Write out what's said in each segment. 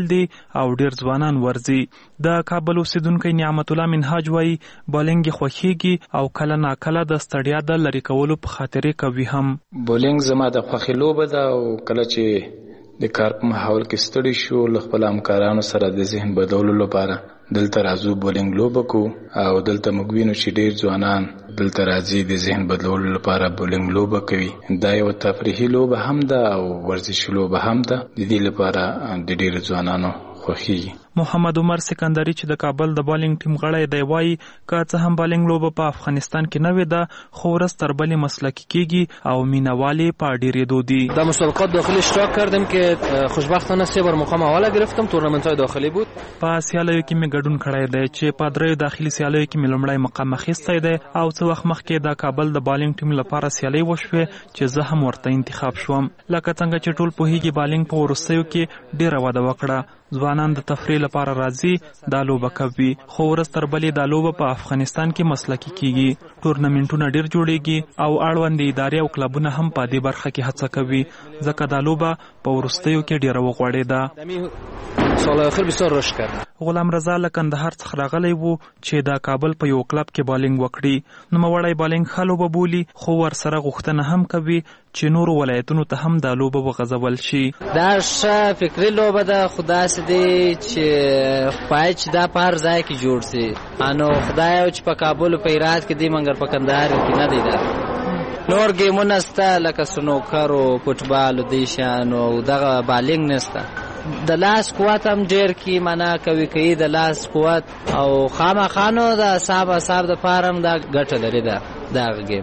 کابل دی او ډیر ځوانان ورځي. د کابل اوسیدونکی نعمت الله منهاج وایي بولینګ خوښیږي او کله ناکله د ستړیا د لرې کولو په خاطرې کوي هم. بولینګ زما د خوښې لوبه ده او کله چې د کار په ماحول کې ستړي شو له خپل همکارانو سره د ذهن بدلولو لپاره دلته راځو بولینګ لوبه کو او دلته موږ وینو چې ډیر ځوانان دلته راځي د ذهن بدلولو لپاره بولینګ لوبه کوي. دا یو تفریحي لوبه هم ده او ورزشي لوبه هم ده. د دې لپاره د ډیر ځوانانو خوښیږي. محمد عمر سکندری چې د کابل د بالینګ ټیم غړی دی وایي که څه هم بالینګ لوبه په افغانستان کې نوې ده خو ورځ تر بلې مسلکي کیږي او مینوالې په ډیرېدو دي. در مسابقات داخلی اشتراک کردیم که خوشبختانه 3 بار مقام اول گرفتم. تورنمنت های داخلی بود. په سیالیو کې مې ګډون کړی دی چې په دریو داخلي سیالیو کې مې لومړی مقام اخیستی دی او څه وخت مخکې د کابل د بالینګ ټیم لپاره سیالۍ وشوې چې زه هم ورته انتخاب شوم. لکه څنګه چې ټول پوهیږي بالینګ په وروستیو کې ډیره وده وکړه. ځوانان د تفریح لپاره راځي دا لوبه کوي خو ورځ تر بلې دا لوبه په افغانستان کې مسلکي کیږي. ټورنمنټونه ډیر جوړیږي او اړوند ادارې او کلبونه هم په دې برخه کې هڅه کوي ځکه دا لوبه په وروستیو کې ډیره وغوړېده. سال اخر بسیار رشد کرد. غلام رضا له کندهار څخه راغلی وو چې د کابل په یو کلب کې بالینګ وکړي. نوموړی بالینګ ښه لوبه بولي خو ورسره غوښتنه هم کوي چې نورو ولایتونو ته هم دا لوبه وغځول شي. دا ښه فکري لوبه ده خو داسې دی چې باید چې دا په هر ځای کې جوړ سي. نو خدای چې په کابل په هرات کې دی مګر په کندهار کې نه دی. دا نور ګیمونه سته لکه سنوکر او فوټبال او دې شیان او دغه بالینګ نسته. د لاس قوت هم ډیر کی معنا کوي د لاس قوت او خامخانو د صاحب د پارم دا ګټه لري دا غږی.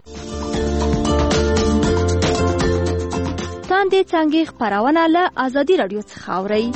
تاندې څنګه خبرونه له ازادي رادیو څخه اوري.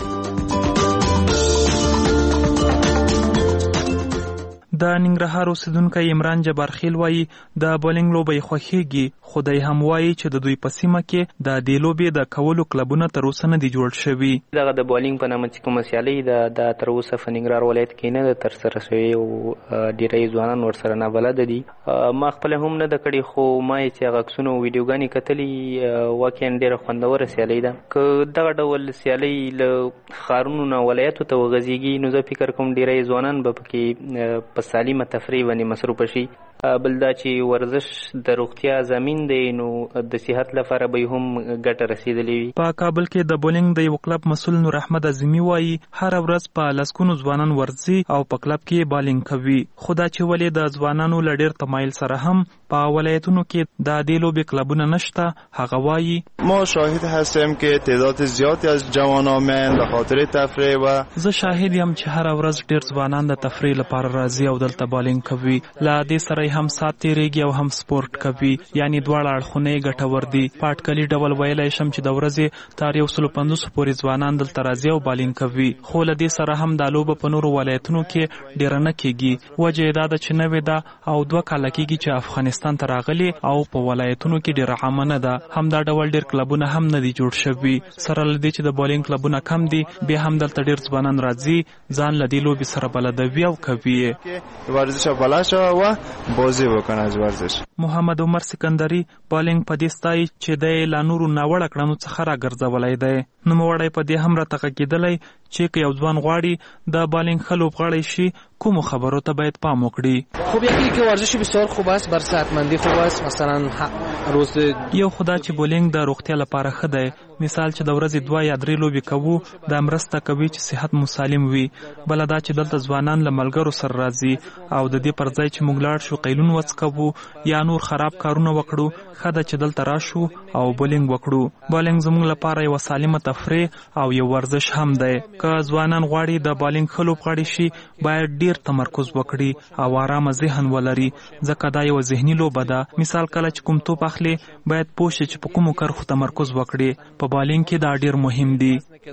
د ننګرهار اوسیدونکی عمران جبارخیل وایي د بولینګ لوبه خوښیږي خو دی هم وایي چې د دوی په سیمه کې د دې لوبې د کولو کلبونه تر اوسه نه دي جوړ شوي. دغه د بولینګ په نامه چې کومه سیالۍ ده تر اوسه په ننګرهار ولایت کې نه ده ترسره شوې او ډېری ځوانان ورسره نابلده دي. ما خپله هم نه ده کړې خو ما یې چې هغه عکسونه او ویډیوګانې کتلي واقعا ډېره خوندوره سیالۍ ده. که دغه ډول سیالۍ له ښارونو نه ولایتو ته وغځېږي نو زه فکر کوم ډېری ځوانان به پکې په سالمه تفریح باندې مصروفه شي. بل دا چې ورزش د روغتیا ضامن دی نو د صحت لپاره به هم ګټه رسیدلې وي. په کابل کې د بولینګ د یو کلب مسؤل نور احمد اعظمي وایي هر ورځ په لسګونو ځوانان ورځي او په کلب کې بالینګ کوي. خو دا چې ولې د ځوانانو له ډېر تمایل سره هم په ولایتونو کې د دې لوبې کلبونه نشته. هغه وایي ما شاهد هستیم که تعداد زیادی از جوانان من به خاطر تفریح و زه شاهد یم چې هر ورځ ډېر ځوانان د تفریح لپاره راځي او دلته بالینګ کوي. له دې سره هم سات تیریږي او هم سپورت کوي یعنی دواړه اړخونه ګټور دي. په اټکلي ډول ویلی شم چې د ورځې تر 150 پورې ځوانان دلته راځي او بالینګ کوي. خو له دې سره هم دا لوبه په نورو ولایتونو کې ډیره نه کیږي. وجه یې دا ده چې نوې ده او 2 کاله کیږي چې افغانستان ته راغلي او په ولایتونو کې ډیره عامه نه ده. هم دا ډول ډیر کلبونه هم نه دي جوړ شوي. سره له دې چې د بالینګ کلبونه کم دي بیا هم دلته ډیر ځوانان راځي ځان له دې لوبې سره بلدوي او کوي. ورزش بلد شوه و بازی وکنه از ورزش. محمد عمر سکندری بالینګ په دې ستایي چې د لا نورو ناوړه کړنو څخه راګرځولی دی. نوموړی په دې هم راته کېدلی چې که یو ځوان غواړي د بالینګ ښه لوبغاړی شي کومو خبرو ته باید پام وکړي. خب یکی که ورزش بسیار خوب است بر صحتمندی خوب است. مثلا روز یو خدا چې بولینګ د روغتیا لپاره ښه دی. مثال چې د ورځې 2 یا 3 لوبې کوو دا مرسته کوي چې صحت مو سالم وي. بله دا چې دلته ځوانان له ملګرو سره راځي او د دې پر ځای چې موږ لاړ شو قیلون وڅکوو یا نور خراب کارونه وکړو ښه ده چې دلته راشو او بولینګ وکړو. بالینګ زموږ لپاره یوه سالمه تفریح او یو ورزش هم دی. که ځوانان غواړي د بالینګ ښه لوبغاړي شي باید ډیر تمرکز وکړي او آرامه ذهن ولري ځکه دا یو ذهني لوبه ده. مثال کله چې کوم توپ اخلي باید پوه شي چې په کومو کرښو تمرکز وکړي. په بالینګ کې دا ډیر مهم دی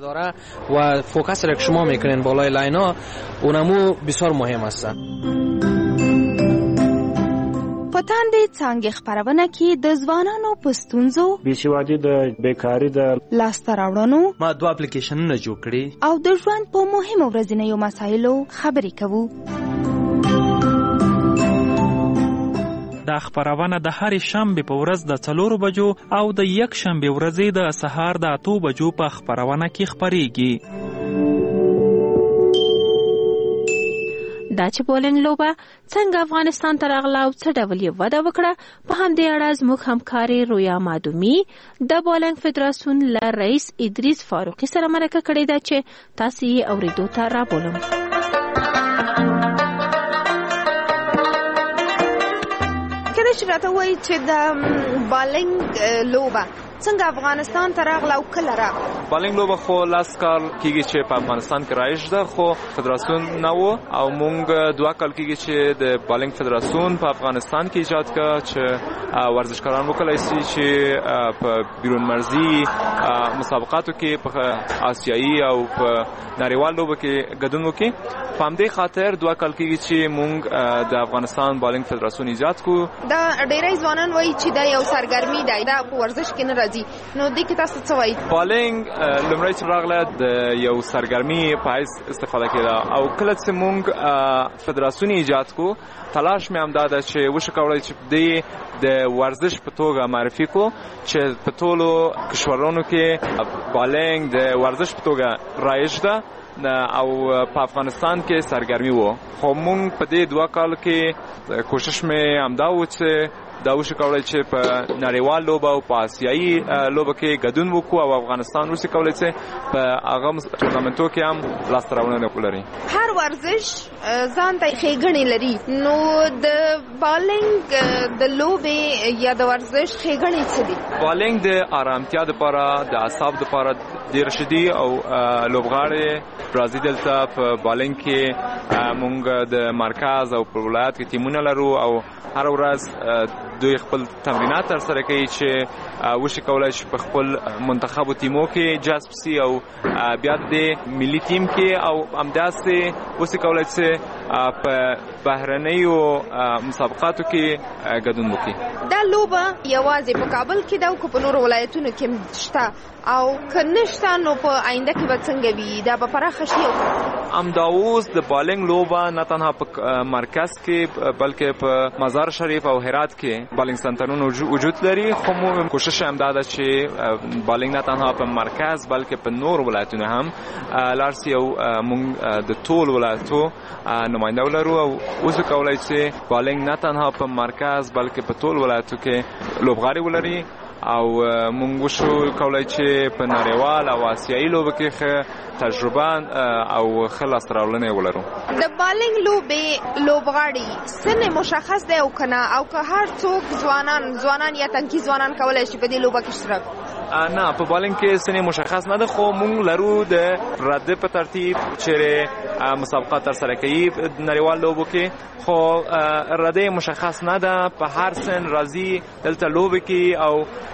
و فوکس را که شما میکنین بالای لاینا اونمو بسیار مهم است. په تاندې څانګې خبرونه کې د ځوانانو په ستونزو بېسوادي د بیکاري د لاسته راوړنو ما 2 اپلیکیشنونه جوړ کړي او د ژوند په مهمو ورځنیو مسایلو خبرې کوو. دا خبرونه د هرې شنبې په ورځ د 4 بجو او د یک شنبې ورځې د سهار د 8 بجو په خبرونه کې خبرېږي. دا چې بولینګ لوبه څنګه افغانستان ته راغله او څه ډول یې وده وکړه، په همدې اړه زموږ همکارې رویا مادومي د بولینګ فدراسیون له رئیس ادریس فاروقي سره مرکه کړې ده چې تاسو یې اورېدو ته رابولم. کله چې راته وایي چې د بالینګ لوبه څنګه افغانستان ته راغله او کله راغله؟ بالینګ لوبه خو لاس کال کېږي چې په افغانستان کې رایج ده، خو فدراسیون نه و او مونږ 2 کال کېږي چې د بالینګ فدراسیون په افغانستان کې ایجاد کړ چې ورزشکاران وکړای شي چې په بیرون مرزي مسابقاتو کې په آسیایي او په نړیوال لوبو کې ګډون وکړي. په همدې خاطر 2 کال کېږي چې مونږ د افغانستان بالینګ فدراسیون ایجاد کړو. دا ډېری ځوانان وایي چې دا یو سرګرمي دی، دا په ورزش کې نه راځي، نو دې کې تاسو څه وایي؟ بالینګ لومړی چې راغله د یو سرګرمي په حیث استفاده کېده او کله چې مونږ فدراسیون ایجاد کړو تلاش مې هم دا ده چې وشو کولی چې د ورزش په توګه معرفي کو چې په ټولو کشورونو کې بالینګ د ورزش په توګه رایج ده او په افغانستان کې سرګرمي وو. خو مونږ په دې 2 کال کې کوشش مې همدا و چې دا وشو کولی چې په نړیوال لوبه او په آسیایي لوبه کې ګډون وکړو او افغانستان وشو کولی چې په هغه تورنمنټو کې هم لاسته راوړنه ولري. هر ورزش ځان ته ښېګڼې لري، نو د بالینګ د لوبې یا د ورزش ښېګڼې څه دي؟ بالینګ د آرامتیا لپاره، د اعصابو لپاره ډېر ښه دي او لوبغاړي راځي دلته په بالینګ کې مونږ د مرکز او په ولایت کې ټیمونه لرو او هر ورځ دوی خپل تمرینات ترسره کوي چې وشي کولی چې په خپل منتخبو ټیمو کې جذب سي او بیا د ملي ټیم کې او همداسې وشي کولی چې په بهرنیو مسابقاتو کې ګډون وکړي. دا لوبه یوازې په کابل کې ده او که په نورو ولایتونو کې شته او که نشته نو په آینده کې به څنګه وي؟ دا به پراخه شي؟ همدا اوس د بالینګ لوبه نه تنها په مرکز کې بلکې په مزار شریف او هرات کې بالینګ سنټرونه وجود لري. خو مو کوشش هم دا ده چې بالینګ نه تنها په مرکز بلکې په نور ولایتونو هم لارسي او مونږ د ټول ولایتو نماینده ولرو او اوس کولای چې بالینګ نه تنها په مرکز بلکې په ټول ولایتو کې لوبغاړي ولري او مونږ وشو کولای چې په نړیوال او آسیایي لوبو کې تجربه او ښه لاسته راوړنې ولرو. د بالینګ لوبې لوبغاړي سن مشخص دی او که نه، او که هر څوک ځوانان یا تنکي ځوانان کولای شي په دې لوبه کې اشتراک؟ نه، په بالینګ کې سن مشخص نه ده، خو مونږ لرو د رده په ترتیب چیرې مسابقات ترسره کوي نړیوال لوبو کې، خو رده مشخص نه ده. په هر سن راځي دلته لوبې کوي او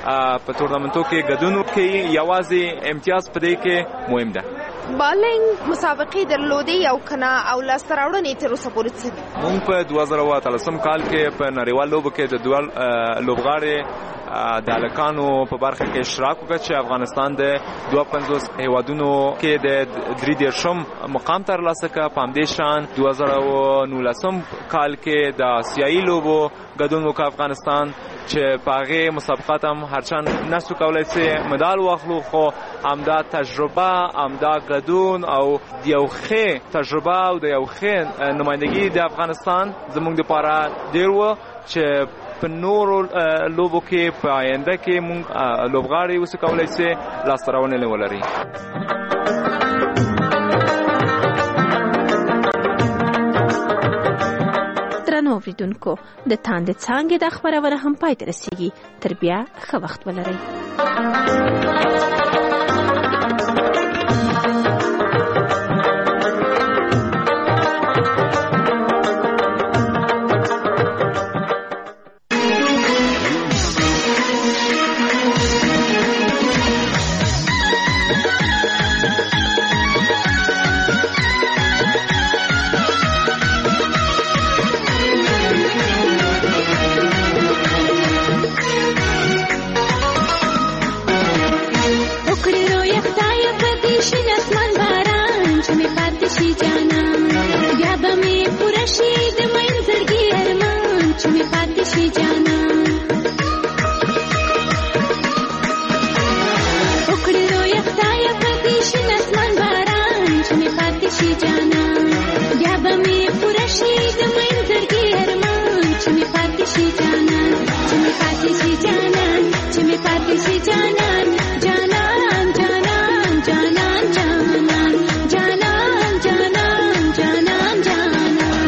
په تورنمنټو کې ګډون کوي. یوازې امتیاز په دې کې مهم ده. بالینګ مسابقې درلودې او کنه او لاسته راوړنې تر اوسه پورې څه دي؟ مونږ په 2013 کال کې په نړیوال لوبو کې د دوه لوبغاړي د هلکانو په برخه کې اشتراک وکړ چې افغانستان د 52 هیوادونو کې د 33 مقام ترلاسه کړ. په همدې شان 2019 کال کې د آسیایي لوبو ګډون وکړ افغانستان چې په هغې مسابقات هم هرچند نسو کولی چې مډال واخلو، خو همدا تجربه، همدا ګډون او د یو ښې تجربه او د یو ښې نمایندګي د افغانستان زموږ دپاره ډېر و چې په نورو لوبو کې په آینده کې مونږ لوبغاړي اوس کولی چې لاسته راوړنې ولري. درنو اوریدونکو، د تاندې څانګې د خبرونه هم پای ته رسیږي. تر بیا ښه وخت ولرئ. شي د منځرګي ارمان چې مې پاتې شي جانان چې مې پاتې شي جانان چې مې پاتې شي جانان جانان جانان جانان جانان جانان جانان جانان جانان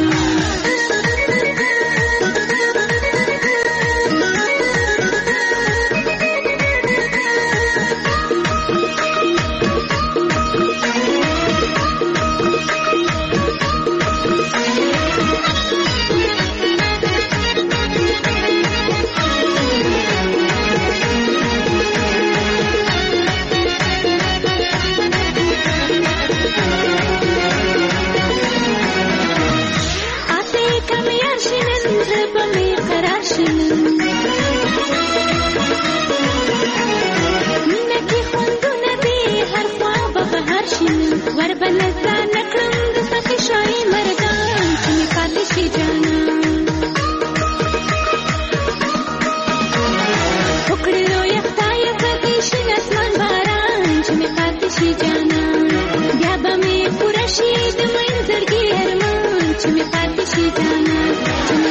چې مې پاتې شي جانان